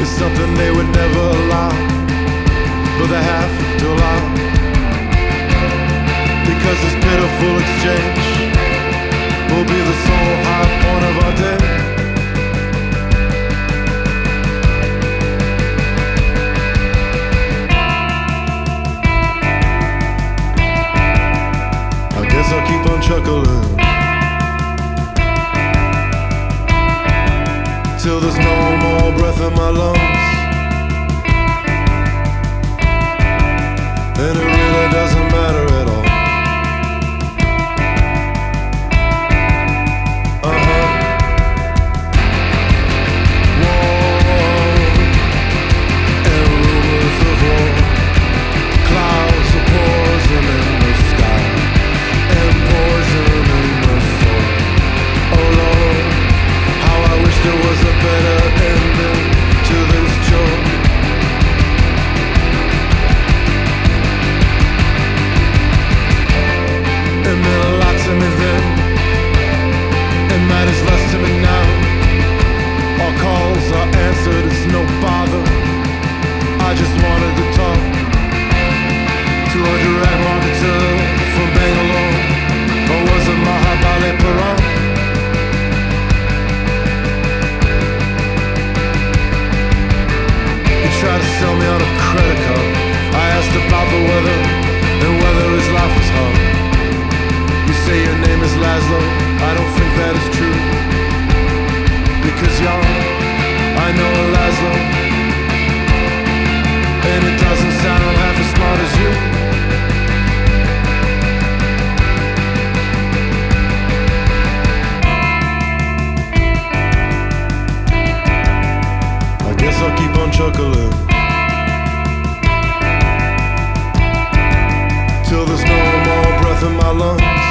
is something they would never allow, but they have to allow, because this pitiful exchange will be the sole high point of our day. I guess I'll keep on chuckling till there's no more breath in my lungs, and it really doesn't matter at all. I just wanted to talk to a direct marketer from Bangalore, or was it Mahabalipuram? He tried to sell me on a credit card. I asked about the weather and whether his life was hard. You say your name is Laszlo, I don't think that is true, because y'all, I know a Laszlo, and it doesn't sound half as smart as you. I guess I'll keep on chuckling till there's no more breath in my lungs,